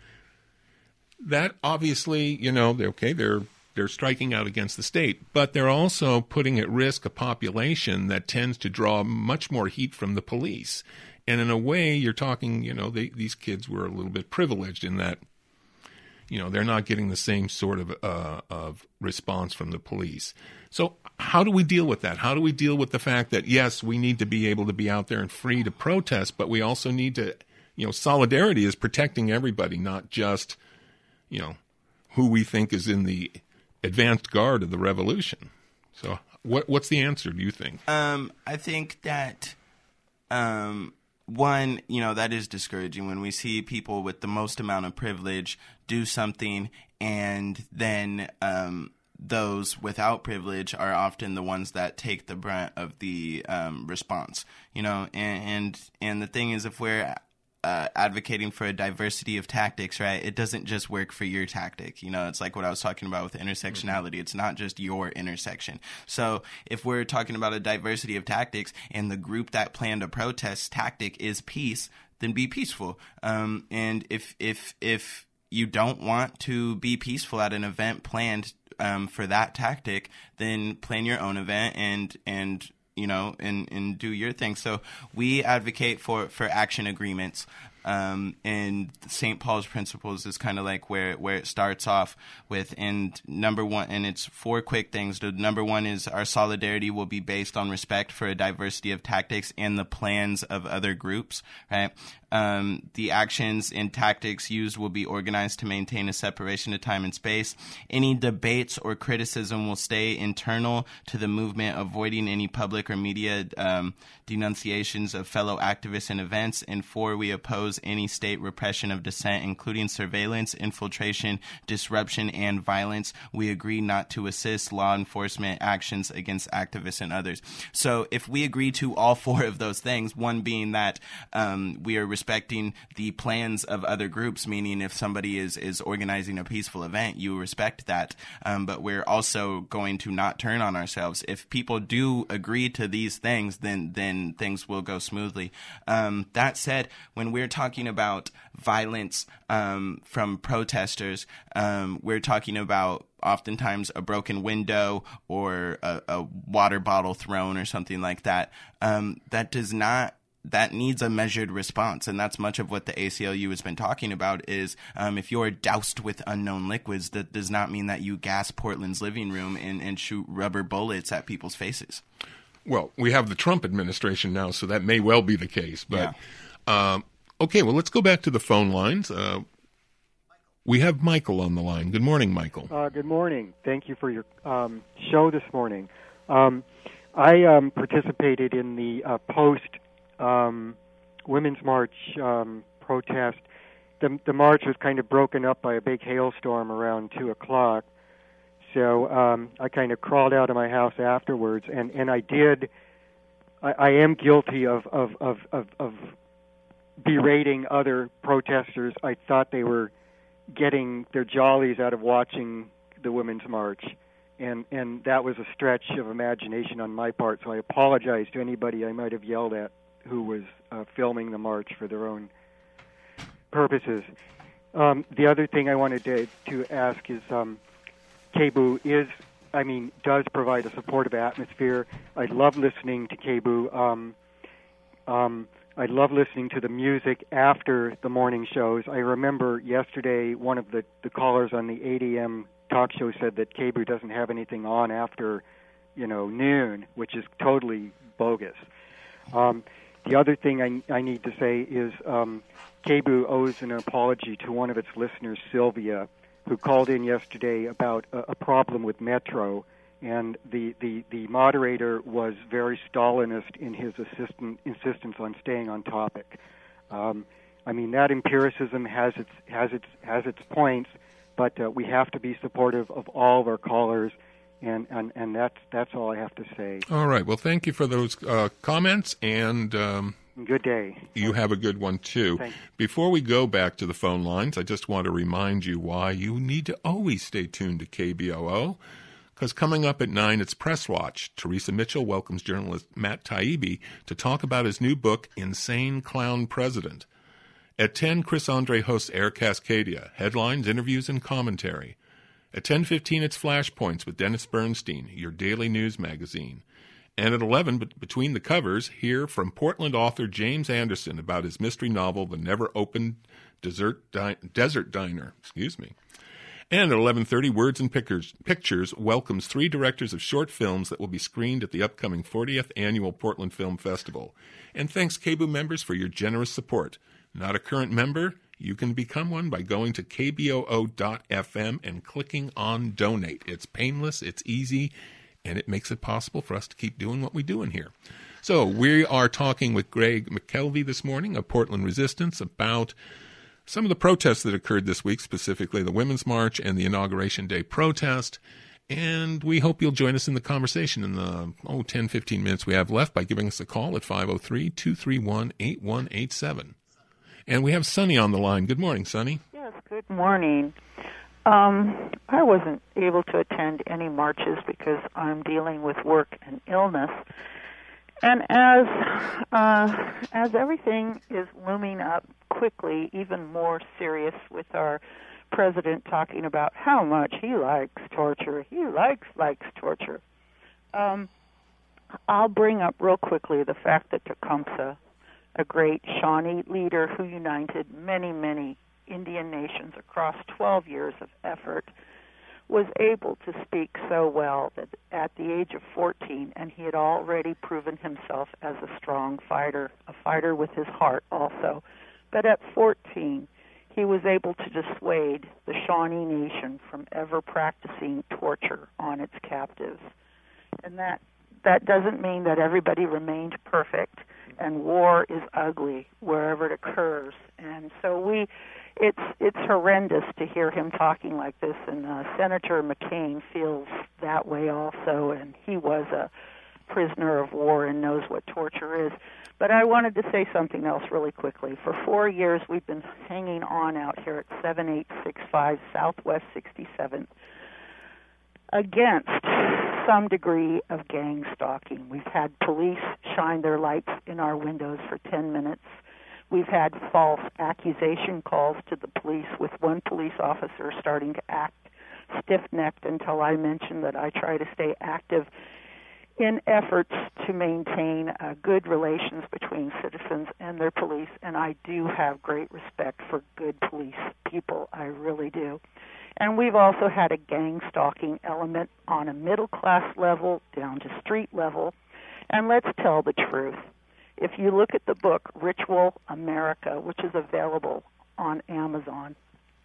That obviously, you know, they're, okay, they're they're striking out against the state, but they're also putting at risk a population that tends to draw much more heat from the police. And in a way, you're talking, you know, they, these kids were a little bit privileged in that, you know, they're not getting the same sort of uh, of response from the police. So how do we deal with that? How do we deal with the fact that, yes, we need to be able to be out there and free to protest, but we also need to, you know, solidarity is protecting everybody, not just, you know, who we think is in the advanced guard of the revolution. So what what's the answer, do you think? Um, I think that, um, one, you know, that is discouraging when we see people with the most amount of privilege do something, and then um, those without privilege are often the ones that take the brunt of the um, response, you know, and, and, and the thing is, if we're Uh, advocating for a diversity of tactics, right? It doesn't just work for your tactic. You know, it's like what I was talking about with intersectionality. It's not just your intersection. So if we're talking about a diversity of tactics and the group that planned a protest tactic is peace, then be peaceful. Um, and if, if, if you don't want to be peaceful at an event planned um, for that tactic, then plan your own event and, and, you know, and, and do your thing. So we advocate for, for action agreements. Um, and Saint Paul's Principles is kind of like where, where it starts off with. And number one, and it's four quick things. The number one is our solidarity will be based on respect for a diversity of tactics and the plans of other groups, right? Um, the actions and tactics used will be organized to maintain a separation of time and space. Any debates or criticism will stay internal to the movement, avoiding any public or media um, denunciations of fellow activists and events. And four, we oppose any state repression of dissent, including surveillance, infiltration, disruption, and violence. We agree not to assist law enforcement actions against activists and others. So if we agree to all four of those things, one being that um, we are respecting the plans of other groups, meaning if somebody is, is organizing a peaceful event, you respect that. Um, but we're also going to not turn on ourselves. If people do agree to these things, then then things will go smoothly. Um, that said, when we're talking about violence um, from protesters, um, we're talking about oftentimes a broken window or a, a water bottle thrown or something like that. Um, that does not that needs a measured response. And that's much of what the A C L U has been talking about is um, if you're doused with unknown liquids, that does not mean that you gas Portland's living room and, and shoot rubber bullets at people's faces. Well, we have the Trump administration now, so that may well be the case. But Yeah. um, okay, well, let's go back to the phone lines. Uh, we have Michael on the line. Good morning, Michael. Uh, good morning. Thank you for your um, show this morning. Um, I um, participated in the uh, post Um, Women's March um, protest. The, the march was kind of broken up by a big hailstorm around two o'clock. So um, I kind of crawled out of my house afterwards, and, and I did. I, I am guilty of, of, of, of, of berating other protesters. I thought they were getting their jollies out of watching the Women's March, and and that was a stretch of imagination on my part. So I apologize to anybody I might have yelled at who was uh, filming the march for their own purposes. Um, the other thing I wanted to, to ask is um, K B U is, I mean, does provide a supportive atmosphere. I love listening to K B U. Um, um, I love listening to the music after the morning shows. I remember yesterday one of the, the callers on the eight a.m. talk show said that K B U doesn't have anything on after, you know, noon, which is totally bogus. Um, The other thing I, I need to say is um, K B U owes an apology to one of its listeners, Sylvia, who called in yesterday about a, a problem with Metro, and the, the, the moderator was very Stalinist in his assistant, insistence on staying on topic. Um, I mean, that empiricism has its has its has its points, but uh, we have to be supportive of all of our callers. And, and and that's that's all I have to say. All right. Well, thank you for those uh, comments, and um, good day. You have a good one, too. Thank you. Before we go back to the phone lines, I just want to remind you why you need to always stay tuned to K B O O, because coming up at nine, it's Press Watch. Teresa Mitchell welcomes journalist Matt Taibbi to talk about his new book, Insane Clown President. At ten, Chris Andre hosts Air Cascadia, headlines, interviews, and commentary. At ten fifteen, it's Flashpoints with Dennis Bernstein, your daily news magazine. And at eleven, but between the covers, hear from Portland author James Anderson about his mystery novel, The Never Opened Desert, Di- Desert Diner. Excuse me. And at eleven thirty, Words and Pictures, Pictures welcomes three directors of short films that will be screened at the upcoming fortieth Annual Portland Film Festival. And thanks, K B U members, for your generous support. Not a current member? You can become one by going to k b o o dot f m and clicking on Donate. It's painless, it's easy, and it makes it possible for us to keep doing what we do in here. So we are talking with Greg McKelvey this morning of Portland Resistance about some of the protests that occurred this week, specifically the Women's March and the Inauguration Day protest. And we hope you'll join us in the conversation in the oh, ten, fifteen minutes we have left by giving us a call at five oh three, two three one, eight one eight seven. And we have Sunny on the line. Good morning, Sunny. Yes, good morning. Um, I wasn't able to attend any marches because I'm dealing with work and illness. And as uh, as everything is looming up quickly, even more serious with our president talking about how much he likes torture, he likes likes torture. Um, I'll bring up real quickly the fact that Tecumseh a great Shawnee leader who united many, many Indian nations across twelve years of effort, was able to speak so well that at the age of fourteen, and he had already proven himself as a strong fighter, a fighter with his heart also, but at fourteen, he was able to dissuade the Shawnee Nation from ever practicing torture on its captives. And that that doesn't mean that everybody remained perfect, and war is ugly wherever it occurs. And so we, it's it's horrendous to hear him talking like this, and uh, Senator McCain feels that way also, and he was a prisoner of war and knows what torture is. But I wanted to say something else really quickly. For four years, we've been hanging on out here at seven eight six five Southwest sixty-seventh against some degree of gang stalking. We've had police shine their lights in our windows for ten minutes. We've had false accusation calls to the police, with one police officer starting to act stiff-necked until I mentioned that I try to stay active in efforts to maintain uh, good relations between citizens and their police, and I do have great respect for good police people. I really do. And we've also had a gang stalking element on a middle-class level down to street level. And let's tell the truth. If you look at the book Ritual America, which is available on Amazon,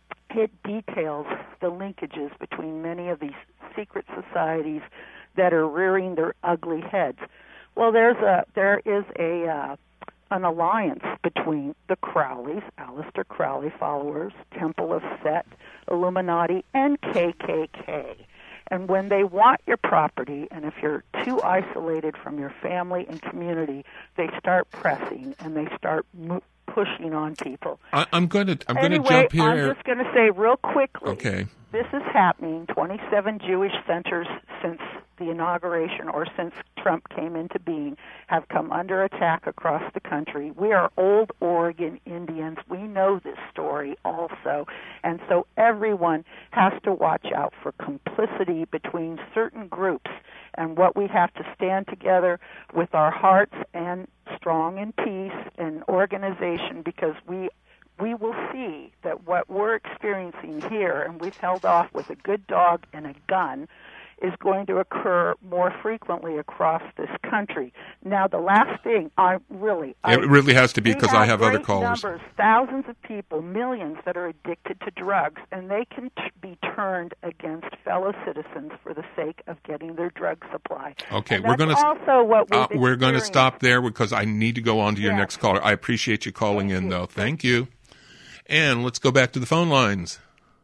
it details the linkages between many of these secret societies that are rearing their ugly heads. Well, there's a there is a uh, an alliance between the Crowleys, Aleister Crowley followers, Temple of Set, Illuminati, and K K K. And when they want your property, and if you're too isolated from your family and community, they start pressing and they start mo- pushing on people. I, I'm going to I'm anyway, going to jump here. I'm just going to say real quickly. Okay. This is happening. twenty-seven Jewish centers since the inauguration, or since Trump came into being, have come under attack across the country. We are old Oregon Indians. We know this story also. And so everyone has to watch out for complicity between certain groups, and what we have to stand together with our hearts and strong in peace and organization, because we we will see that what we're experiencing here, and we've held off with a good dog and a gun, is going to occur more frequently across this country. Now, the last thing, I really... It I, really has to be, because I have other great callers. Numbers, thousands of people, millions that are addicted to drugs, and they can t- be turned against fellow citizens for the sake of getting their drug supply. Okay, and we're going to also what we've uh, we're going to experienced. stop there because I need to go on to your Yes. next caller. I appreciate you calling Thank in, you. though. Thank you. And let's go back to the phone lines.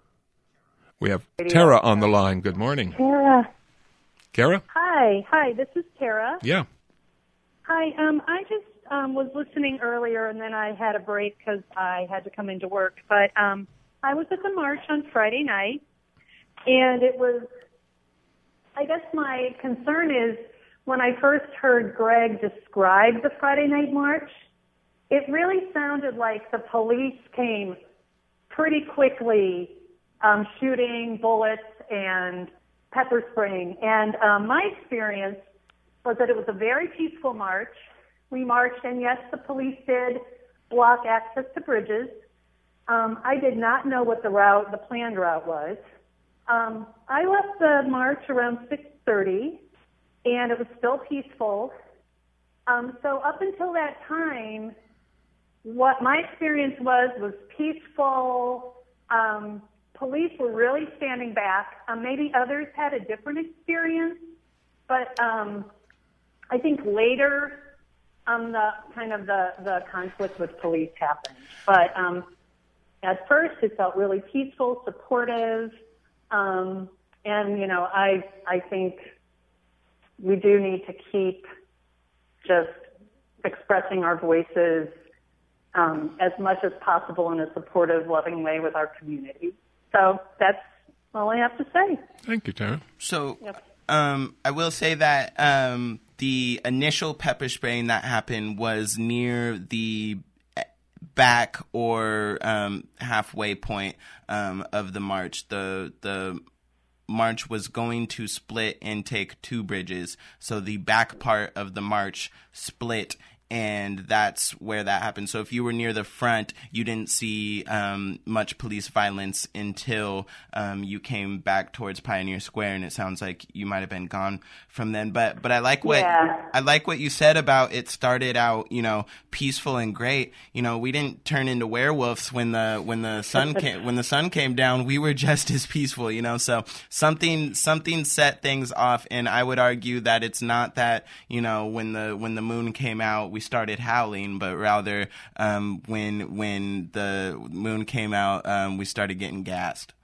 We have Tara on the line. Good morning. Tara. Kara? Hi. Hi, this is Tara. Yeah. Hi. Um, I just um, was listening earlier, and then I had a break because I had to come into work. But um, I was at the march on Friday night, and it was, I guess my concern is when I first heard Greg describe the Friday night march, it really sounded like the police came pretty quickly, um, shooting bullets and pepper spraying. And um, my experience was that it was a very peaceful march. We marched, and yes, the police did block access to bridges. Um, I did not know what the route, the planned route was. Um, I left the march around six thirty, and it was still peaceful. Um, so up until that time, what my experience was was peaceful. Um, police were really standing back. Um, maybe others had a different experience, but um, I think later um, the kind of the, the conflict with police happened. But um, at first, it felt really peaceful, supportive, um, and you know, I I think we do need to keep just expressing our voices Um, as much as possible in a supportive, loving way with our community. So that's all I have to say. Thank you, Tara. So Yep. um, I will say that um, the initial pepper spraying that happened was near the back or um, halfway point um, of the march. The the march was going to split and take two bridges. So the back part of the march split and that's where that happened. So if you were near the front, you didn't see um, much police violence until um, you came back towards Pioneer Square, and it sounds like you might have been gone from then. But but I like what Yeah. I like what you said about it started out, you know, peaceful and great. You know, we didn't turn into werewolves when the when the sun came when the sun came down. We were just as peaceful, you know. So something something set things off, and I would argue that it's not that, you know, when the when the moon came out we started howling, but rather um, when when the moon came out um, we started getting gassed.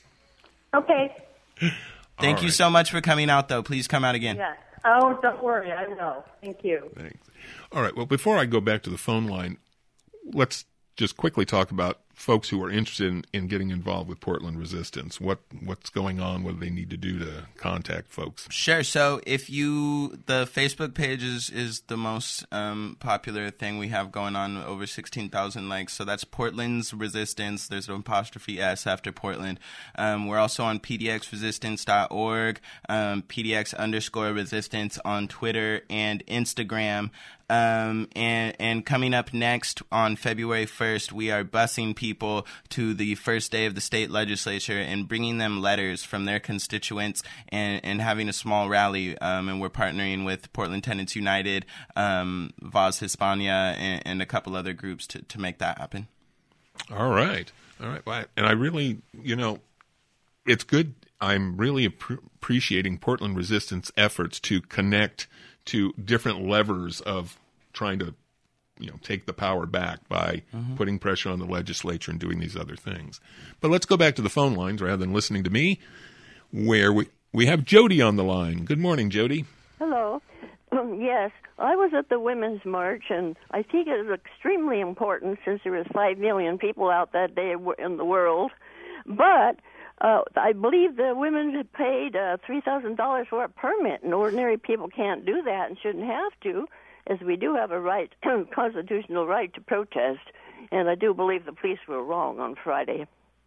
Okay. Thank All you right. so much for coming out, though. Please come out again. Yeah. Oh, don't worry. I will. Thank you. Thanks. All right. Well, before I go back to the phone line, let's just quickly talk about folks who are interested in, in getting involved with Portland Resistance. What what's going on? What do they need to do to contact folks? Sure. So if you, the Facebook page is, is the most um, popular thing we have going on, over sixteen thousand likes. So that's Portland's Resistance. There's an apostrophe S after Portland. Um, we're also on p d x resistance dot org, um, P D X underscore resistance on Twitter and Instagram. Um, and, and coming up next on February first, we are busing people to the first day of the state legislature and bringing them letters from their constituents and, and having a small rally. Um, and we're partnering with Portland Tenants United, um, Voz Hispania, and, and a couple other groups to, to make that happen. All right. All right. Well, and I really, you know, it's good. I'm really ap- appreciating Portland Resistance efforts to connect to different levers of trying to, you know, take the power back by Mhm. putting pressure on the legislature and doing these other things. But let's go back to the phone lines rather than listening to me, where we, we have Jody on the line. Good morning, Jody. Hello. Um, yes, I was at the Women's March, and I think it was extremely important since there was five million people out that day in the world. But uh, I believe the women had paid uh, three thousand dollars for a permit, and ordinary people can't do that and shouldn't have to, as we do have a right, constitutional right to protest. And I do believe the police were wrong on Friday.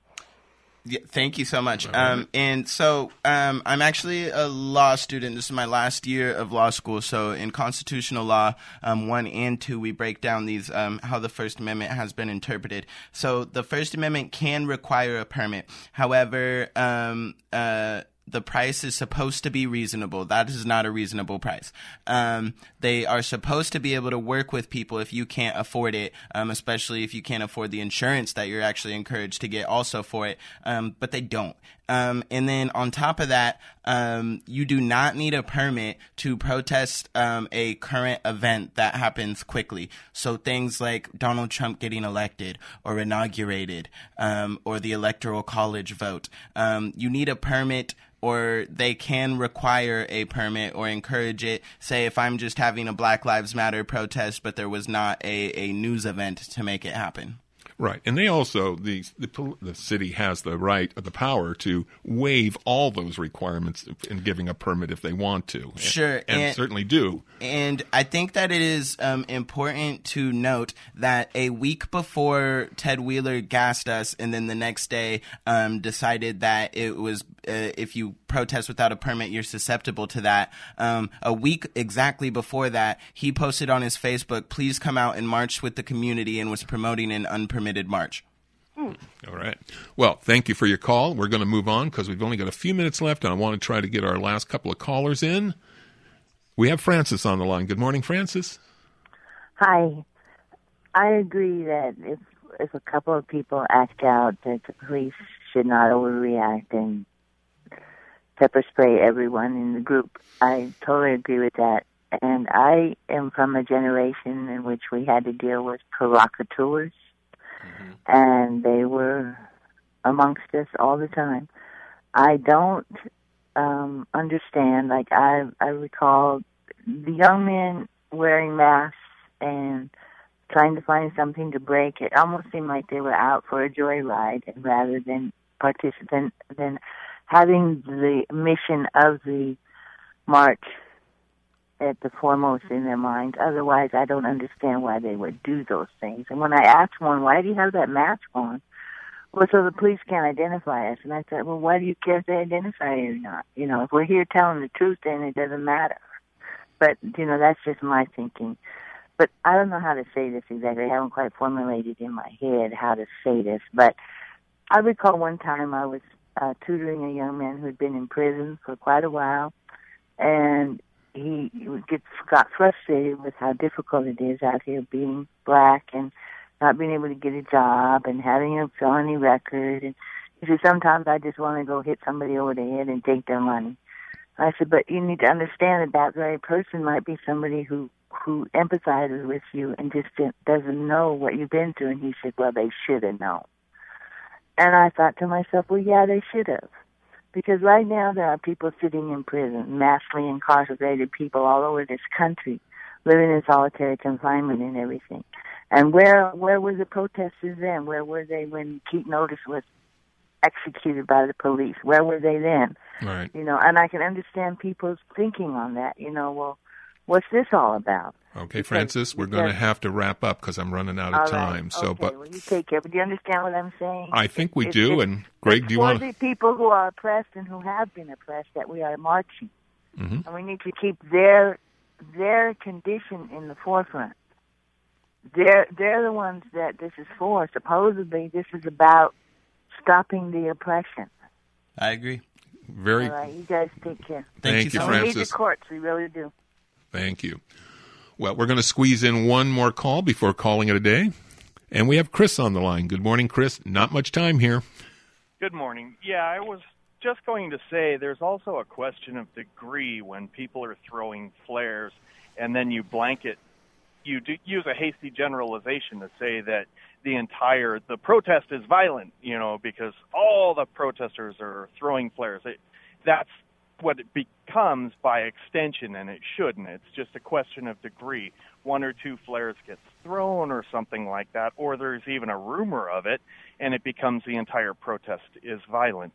Yeah, thank you so much. Um, and so um, I'm actually a law student. This is my last year of law school. So in constitutional law, um, one and two, we break down these um, how the First Amendment has been interpreted. So the First Amendment can require a permit. However, um, uh, the price is supposed to be reasonable. That is not a reasonable price. Um, they are supposed to be able to work with people if you can't afford it, um, especially if you can't afford the insurance that you're actually encouraged to get also for it, um, but they don't. Um, and then on top of that, um, you do not need a permit to protest um, a current event that happens quickly. So things like Donald Trump getting elected or inaugurated, um, or the Electoral College vote. Um, you need a permit, or they can require a permit or encourage it. Say if I'm just having a Black Lives Matter protest, but there was not a, a news event to make it happen. Right, and they also the, the the city has the right, the power to waive all those requirements in giving a permit if they want to. Sure, and, and, and certainly do. And I think that it is um, important to note that a week before Ted Wheeler gassed us, and then the next day um, decided that it was uh, if you protest without a permit, you're susceptible to that. Um, a week exactly before that, he posted on his Facebook, "Please come out and march with the community," and was promoting an unpermitted march. All right. Well, thank you for your call. We're going to move on because we've only got a few minutes left, and I want to try to get our last couple of callers in. We have Francis on the line. Good morning, Francis. Hi. I agree that if if a couple of people act out, that the police should not overreact and pepper spray everyone in the group. I totally agree with that. And I am from a generation in which we had to deal with provocateurs, mm-hmm. and they were amongst us all the time. I don't um, understand, like I, I recall the young men wearing masks and trying to find something to break. It almost seemed like they were out for a joyride, and rather than participant, than having the mission of the march at the foremost in their minds. Otherwise, I don't understand why they would do those things. And when I asked one, why do you have that mask on? Well, so the police can't identify us. And I said, well, why do you care if they identify you or not? You know, if we're here telling the truth, then it doesn't matter. But, you know, that's just my thinking. but I don't know how to say this exactly. I haven't quite formulated in my head how to say this, but I recall one time I was uh, tutoring a young man who'd been in prison for quite a while, and he gets, got frustrated with how difficult it is out here being black and not being able to get a job and having a felony record. And he said, sometimes I just want to go hit somebody over the head and take their money. I said, but you need to understand that that very person might be somebody who, who empathizes with you and just doesn't know what you've been through. And he said, well, they should have known. And I thought to myself, well, yeah, they should have. Because right now there are people sitting in prison, massively incarcerated people all over this country, living in solitary confinement and everything. And where where were the protesters then? Where were they when Keaton Otis was executed by the police? Where were they then? Right. You know, and I can understand people's thinking on that. You know, well, what's this all about? Okay, because, Frances, we're going to have to wrap up because I'm running out of all time. Right. So, okay, but well, you take care. But do you understand what I'm saying? I think we it's, do. It's, and Greg, do you for want the to? people who are oppressed and who have been oppressed that we are marching, mm-hmm. and we need to keep their their condition in the forefront. They're they're the ones that this is for. Supposedly, this is about stopping the oppression. I agree. Very. All right, you guys take care. Thank, Thank you, so Frances. We need the courts. We really do. Thank you. Well, we're going to squeeze in one more call before calling it a day. And we have Chris on the line. Good morning, Chris. Not much time here. Good morning. Yeah, I was just going to say there's also a question of degree when people are throwing flares and then you blanket, you do use a hasty generalization to say that the entire, the protest is violent, you know, because all the protesters are throwing flares. It, that's what it becomes by extension, and it shouldn't. It's just a question of degree. One or two flares gets thrown or something like that, or there's even a rumor of it, and it becomes the entire protest is violent.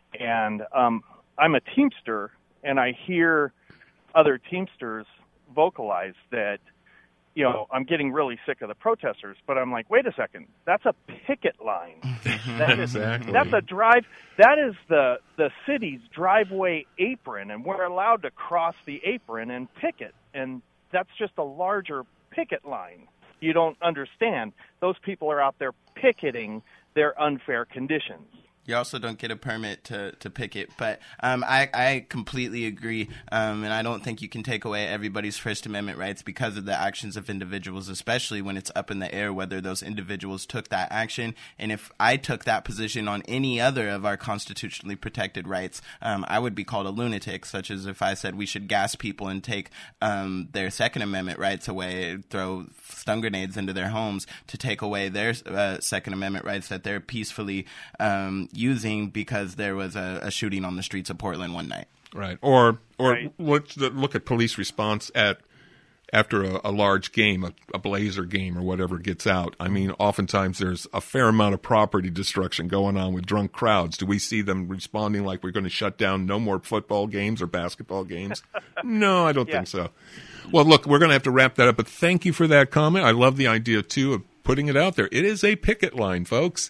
And um, I'm a Teamster, and I hear other Teamsters vocalize that, you know, I'm getting really sick of the protesters, but I'm like, wait a second, that's a picket line. That is, exactly. That's a drive. That is the the city's driveway apron, and we're allowed to cross the apron and picket, and that's just a larger picket line. You don't understand. Those people are out there picketing their unfair conditions. You also don't get a permit to, to picket. But um, I, I completely agree, um, and I don't think you can take away everybody's First Amendment rights because of the actions of individuals, especially when it's up in the air whether those individuals took that action. And if I took that position on any other of our constitutionally protected rights, um, I would be called a lunatic, such as if I said we should gas people and take um, their Second Amendment rights away, throw stun grenades into their homes to take away their uh, Second Amendment rights that they're peacefully um using because there was a, a shooting on the streets of Portland one night. Right. Or or Right. let's look at police response at after a, a large game, a, a Blazer game or whatever gets out. I mean, oftentimes there's a fair amount of property destruction going on with drunk crowds. Do we see them responding like we're going to shut down no more football games or basketball games? No, I don't Yeah. think so. Well, look, we're going to have to wrap that up, but thank you for that comment. I love the idea, too, of putting it out there. It is a picket line, folks.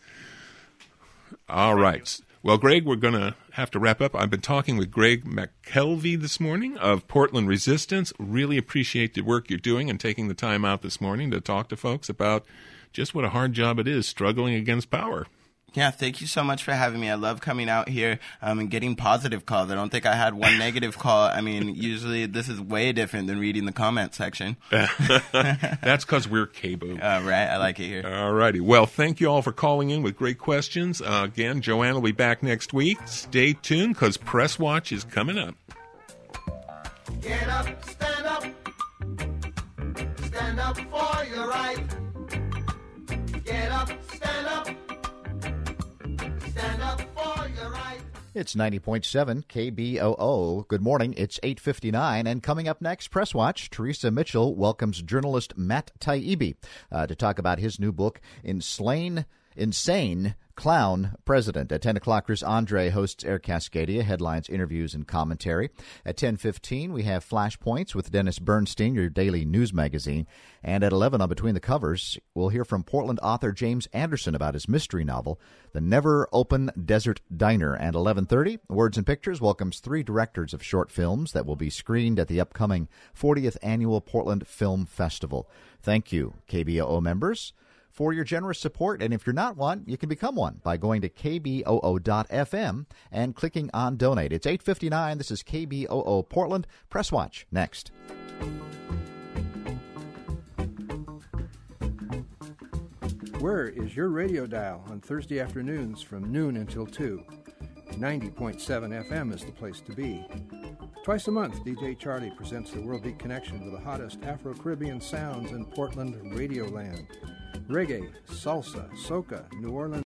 All right. Well, Greg, we're going to have to wrap up. I've been talking with Greg McKelvey this morning of Portland Resistance. Really appreciate the work you're doing and taking the time out this morning to talk to folks about just what a hard job it is struggling against power. Yeah, thank you so much for having me. I love coming out here um, and getting positive calls. I don't think I had one negative call. I mean, usually this is way different than reading the comment section. That's because we're K B O. All right, I like it here. All righty. Well, thank you all for calling in with great questions. Uh, again, Joanne will be back next week. Stay tuned because Press Watch is coming up. Get up, stand up. Stand up for your right. Get up, stand up. Stand up for your right. It's ninety point seven K B O O. Good morning. It's eight fifty-nine, and coming up next, Press Watch, Teresa Mitchell welcomes journalist Matt Taibbi uh, to talk about his new book, Insane, Insane, Clown President. At ten o'clock, Chris Andre hosts Air Cascadia, headlines, interviews, and commentary. At ten fifteen, we have Flashpoints with Dennis Bernstein, your daily news magazine. And at eleven on Between the Covers, we'll hear from Portland author James Anderson about his mystery novel, The Never Open Desert Diner. And eleven thirty, Words and Pictures welcomes three directors of short films that will be screened at the upcoming fortieth Annual Portland Film Festival. Thank you, K B O O members, for your generous support. And if you're not one, you can become one by going to K B O O dot F M and clicking on Donate. It's eight fifty-nine. This is K B O O Portland. Press Watch next. Where is your radio dial on Thursday afternoons from noon until two? ninety point seven F M is the place to be. Twice a month, D J Charlie presents the World Beat Connection with the hottest Afro-Caribbean sounds in Portland radio land. Reggae, salsa, soca, New Orleans